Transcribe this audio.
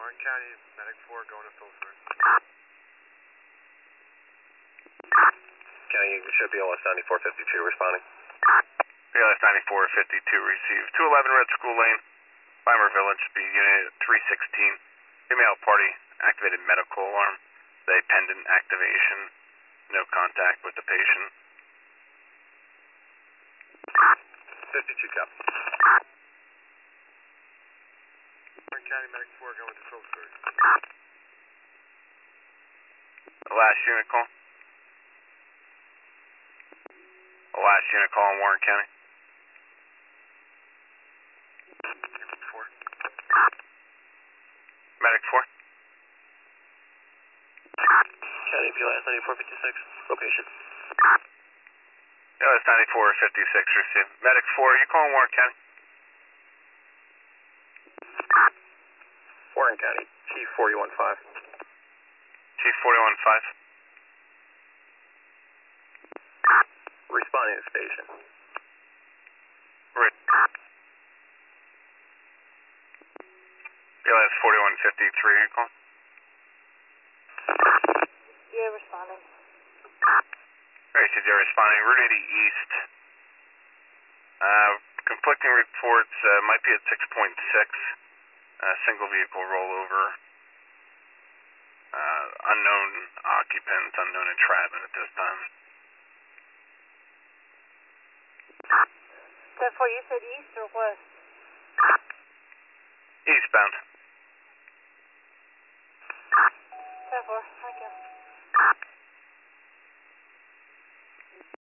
Warren County, Medic 4 going to Phillipsburg. County, you should be OS 9452 responding. BLS 9452 received. 211 Red School Lane, Weimer Village, B Unit 316. Female party, activated medical alarm. They pendant activation. No contact with the patient. 52 cop. Warren County, Medic 4 going to Phillipsburg. The last unit call. The last unit call in Warren County. Medic 4. Medic 4. County, BLS 9456, location. BLS 9456 received. Medic 4, are you calling Warren County? Warren County, Chief 415. Chief 415. Responding to station. Right. BLS 4153, are you calling? Yeah, responding. Alright, so you're responding. Route 80 East. Conflicting reports might be at 6.6. Single vehicle rollover. Unknown occupants, unknown entrapment at this time. Therefore, you said east or west? Eastbound. Therefore, thank you.